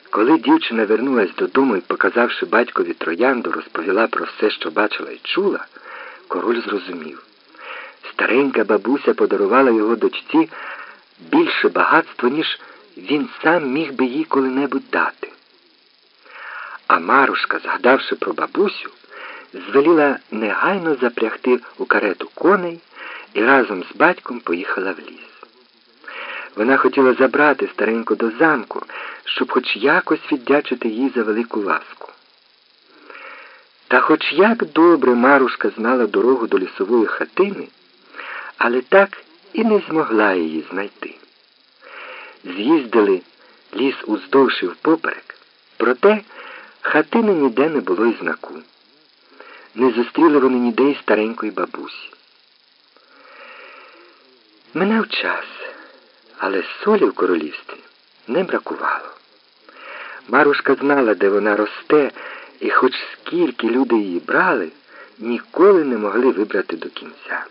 Коли дівчина вернулась додому і, показавши батькові троянду, розповіла про все, що бачила і чула, король зрозумів. Старенька бабуся подарувала його дочці більше багатство, ніж він сам міг би їй коли-небудь дати. А Марушка, згадавши про бабусю, звеліла негайно запрягти у карету коней і разом з батьком поїхала в ліс. Вона хотіла забрати стареньку до замку, щоб хоч якось віддячити їй за велику ласку. Та хоч як добре Марушка знала дорогу до лісової хатини, але так і не змогла її знайти. З'їздили ліс уздовж і впоперек, проте хатини ніде не було й знаку. Не зустріли вони ніде й старенької бабусі. Минав час, але солі в королівстві не бракувало. Марушка знала, де вона росте, і хоч скільки люди її брали, ніколи не могли вибрати до кінця.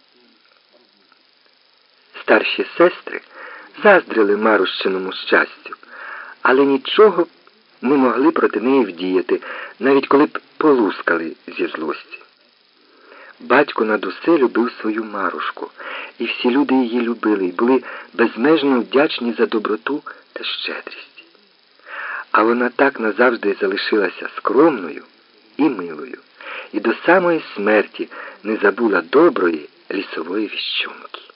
Старші сестри заздрили Марущиному щастю, але нічого не могли проти неї вдіяти, навіть коли б полускали зі злості. Батько над усе любив свою Марушку, і всі люди її любили і були безмежно вдячні за доброту та щедрість. А вона так назавжди залишилася скромною і милою, і до самої смерті не забула доброї лісової віщунки.